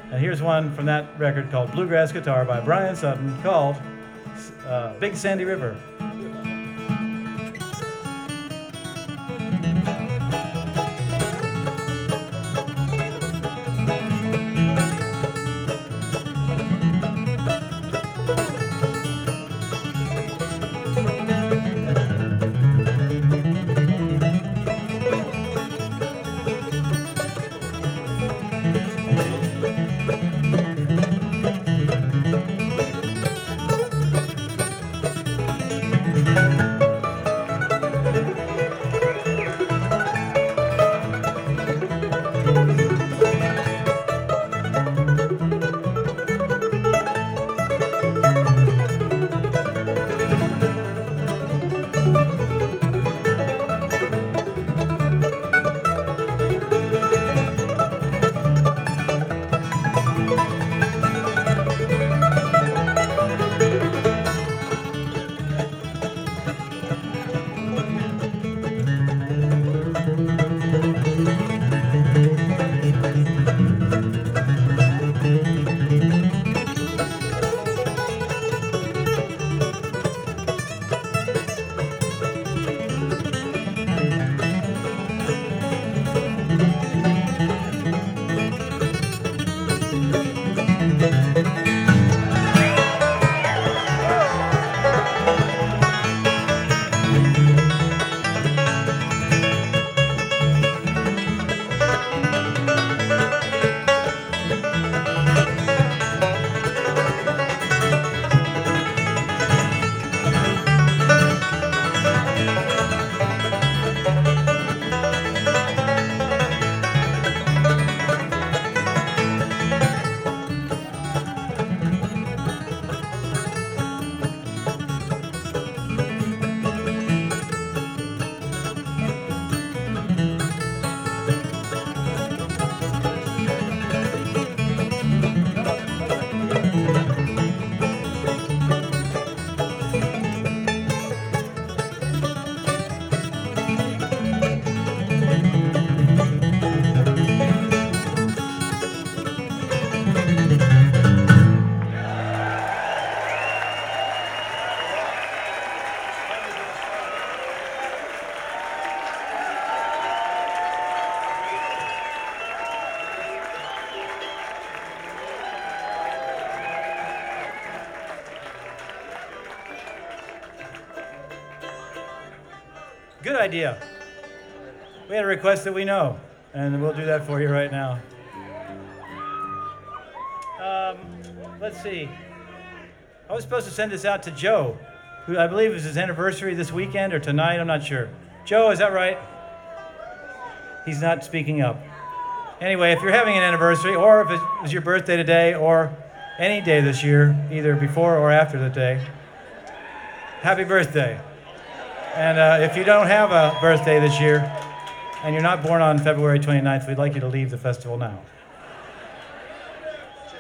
And here's one from that record called Bluegrass Guitar by Brian Sutton called Big Sandy River. Good idea. We had a request that we know, and we'll do that for you right now. Let's see. I was supposed to send this out to Joe, who I believe is his anniversary this weekend or tonight, I'm not sure. Joe, is that right? He's not speaking up. Anyway, if you're having an anniversary, or if it was your birthday today, or any day this year, either before or after the day, happy birthday. And if you don't have a birthday this year, and you're not born on February 29th, we'd like you to leave the festival now.